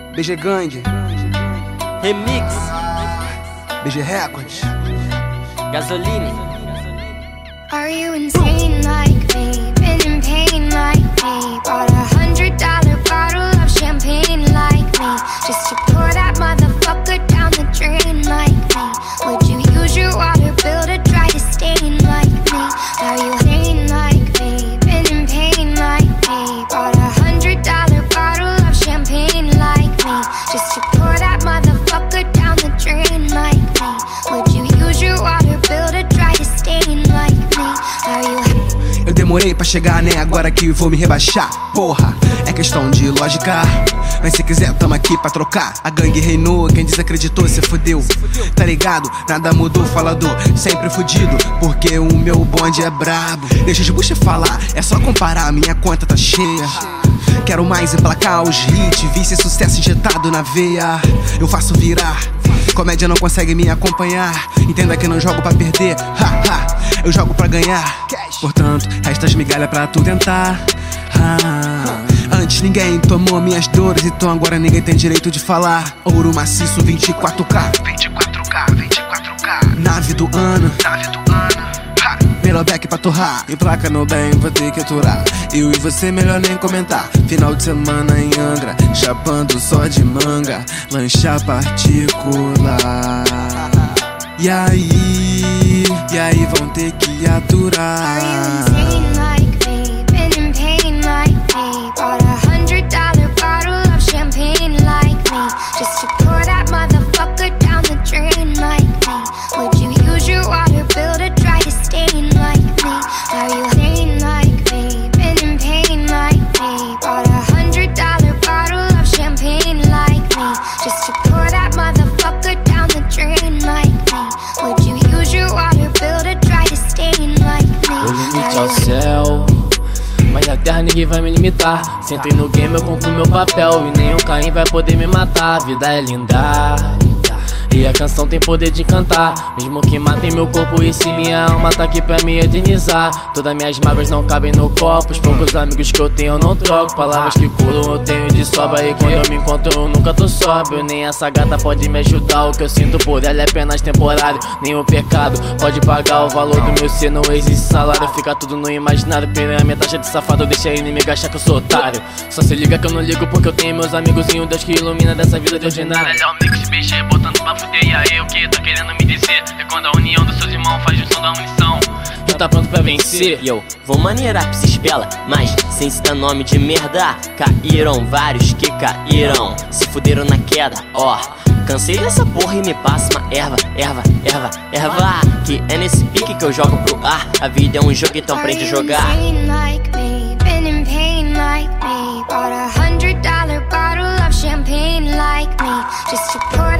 BG Gang, Remix, BG Records, Gasoline. Are you insane like me? Been in pain like me? Bought $100 bottle of champagne like me, just to pour that motherfucker down the drain like me. Would you use your water bill to dry the stain like me? Are you insane like me? Been in pain like me? Bought $100 bottle of champagne like me, just to pour that motherfucker down the drain like me. Would you use your water bill to dry the stain like me? Are you? Eu demorei pra chegar, né? Agora que vou me rebaixar. Porra, é questão de lógica. Mas se quiser, tamo aqui pra trocar. A gangue reinou, quem desacreditou se fudeu. Tá ligado? Nada mudou, falador, sempre fudido, porque o meu bonde é brabo. Deixa de bucha falar, é só comparar, minha conta tá cheia. Quero mais emplacar os hits, vício e sucesso injetado na veia. Eu faço virar, comédia não consegue me acompanhar. Entenda que não jogo pra perder, eu jogo pra ganhar. Portanto, resta as migalhas pra tu tentar. Antes ninguém tomou minhas dores, então agora ninguém tem direito de falar. Ouro maciço 24K, 24K. Nave do ano, Melobeck pra torrar. E placa no bem, vou ter que aturar. Eu e você melhor nem comentar. Final de semana em Angra, chapando só de manga, lancha particular. E aí vão ter que aturar. Are you insane like me? Been in pain like me? Bought $100 bottle of champagne like me, just to pour that motherfucker down the drain like me. Would you use your water bill to dry the stain like me? Are you insane like me? Been in pain like me? Bought $100 bottle of champagne like me, just to pour that motherfucker down the drain like me. Would you use your water bill to dry the stain like me? O limite é o céu, mas na terra ninguém vai me limitar. Se entrei no game eu cumpro meu papel e nenhum Caim vai poder me matar. A vida é linda e a canção tem poder de encantar. Mesmo que matem meu corpo e se minha alma tá aqui pra me eternizar. Todas minhas mágoas não cabem no copo. Os poucos amigos que eu tenho eu não troco. Palavras que curam eu tenho de sobra, e quando eu me encontro eu nunca tô sóbrio. Nem essa gata pode me ajudar. O que eu sinto por ela é apenas temporário. Nenhum pecado pode pagar o valor do meu ser. Não existe salário, fica tudo no imaginário. Pela minha taxa de safado, deixa a inimigo achar que eu sou otário. Só se liga que eu não ligo porque eu tenho meus amigos e um Deus que ilumina dessa vida de ordinário. Melhor mix BG botando pra fuder. E aí, o que tá querendo me dizer? É quando a união dos seus irmãos faz o som da munição. Tu tá pronto pra vencer? E eu vou maneirar pra esses bela, mas sem citar nome de merda. Caíram vários que caíram, se fuderam na queda, ó. Cansei dessa porra e me passa uma erva. Que é nesse pique que eu jogo pro ar. A vida é um jogo, então aprende a jogar. Are you insane like me? Been in pain like me? Bought $100 bottle of champagne like me, just to pour